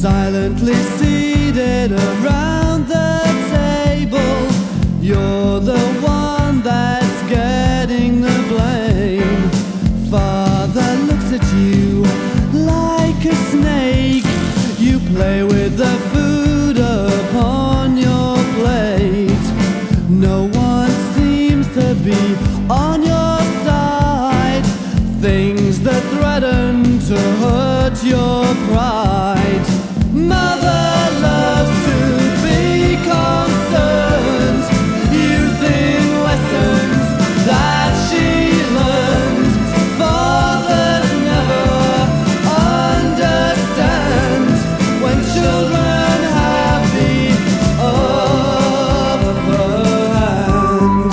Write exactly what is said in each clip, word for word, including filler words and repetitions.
silently seated around the table. You're the one that's getting the blame. Father looks at you like a snake. You play with the food upon your plate. No one seems to be on your side. Things that threaten to hurt your pride. Mother loves to be concerned, using lessons that she learned. Fathers never understand when children have the upper hand.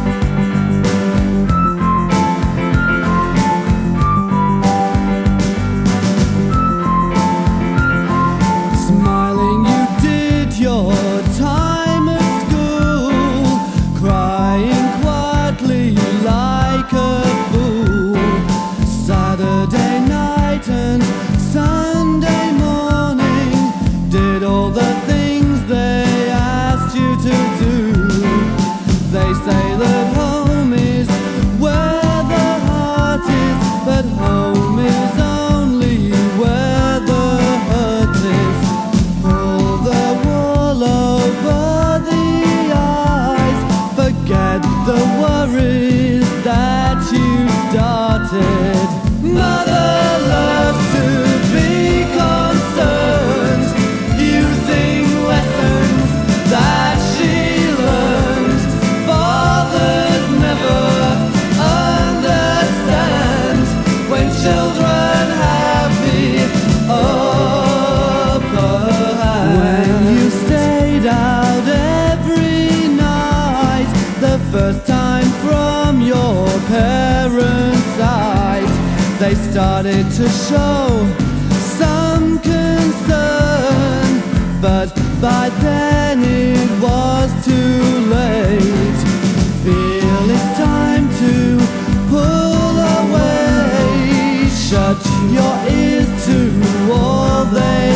Smiling, you did your time at school, crying quietly like a fool. Saturday night and Sunday morning, did all the things they asked you to do. They say that home is where the heart is, but home is only where the hurt is. Pull the wool over the eyes, forget the worries that you started. Mother loves to be concerned, using lessons that she learned. Fathers never understand when children have the upper hand. When you stayed out every night, the first time from your parents' sight, they started to show some concern, but by then it was too late. Feel it's time to pull away. Shut your ears to all they